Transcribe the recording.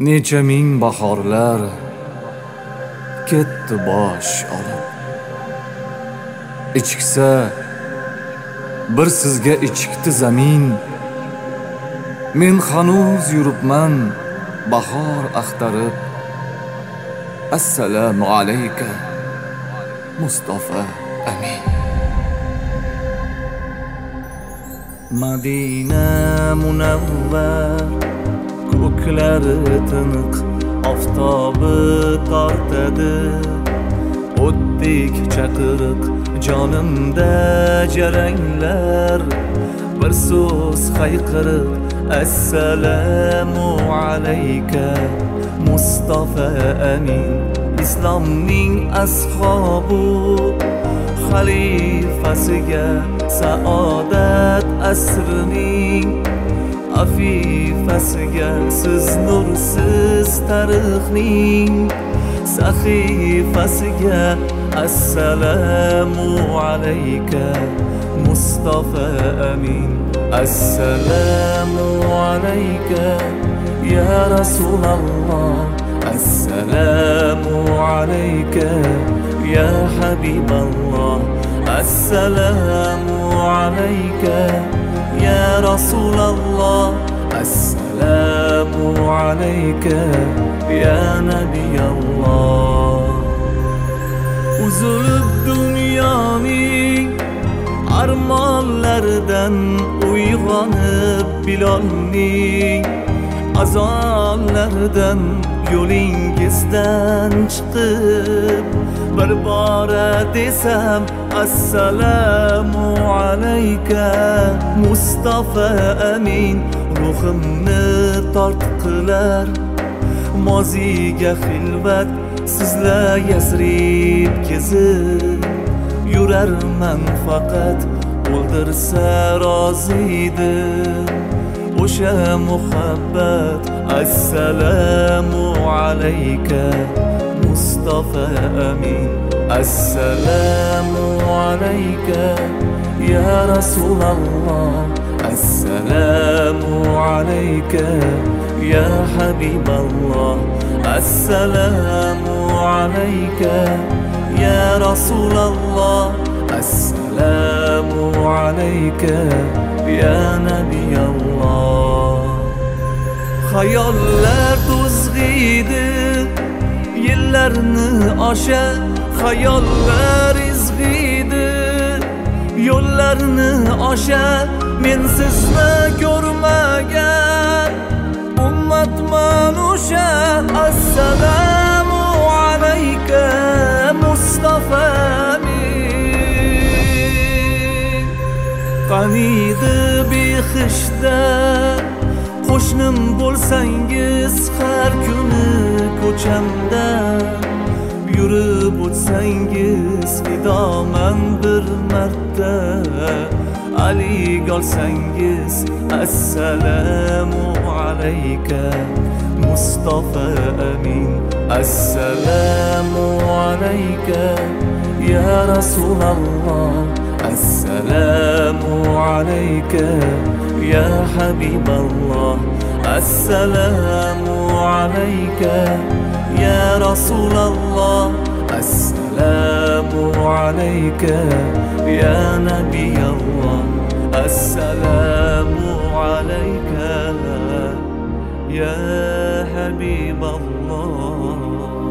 Necha ming bahorlar ketdi bosh olib. Ichiksa bir sizga ichikdi zamin. Men hanuz yuribman bahor axtarib. Assalomu alayka Mustafa Amin. Madina munavvar ko'klari tiniq oftobi tortadi. O'tdek chaqiriq jonimda jaranglar. Bir so'z hayqiriq assalomu alayka Mustafa Amin. Islomning ashobu xalifasiga saodat asrining afifasiga siz nursiz tarixning sahifasiga assalomu alayka Mustafa Amin. Assalomu alayka ya Rasulullah. Assalomu alayka ya Habiballah. Assalomu alayka ya Rasulullah. Assalomu alayka ya Nabiyallah. Uzilib dunyoning armonlaridan uyg'onib Bilolning azonlaridan yo'lingizdan chiqib bir bora desam assalomu alayka Mustafa Amin. Ruhimni tortqilar moziga xilvat sizlar Yasrib kezib yurarman faqat o'ldirsa rozidim o'sha muhabbat. Assalomu alayka Mustafa Amin. Assalomu alayka ya Rasulullah. Assalomu alayka ya Habiballah. Assalomu alayka ya Rasulullah. Assalomu alayka ya Nabiyallah. Xayollar to'zg'iydi yillarni osha. Xayollar izg'iydi yo'llarni osha. Men sizni ko'rmagan ummatman o'sha. Assalomu alayka Mustafa Amin. Qaniydi behishda qo'shnim bo'lsangiz har kuni ko'chamda. Yurib o'tsangiz fidoman bir marta. Ali olsangiz assalomu alayka Mustafa Amin. Assalomu alayka ya Rasulullah. Assalomu alayka ya Habiballah. Assalomu alayka ya Rasulullah. Assalomu alayka ya Nabiyallah. Assalomu alayka ya Habiballah.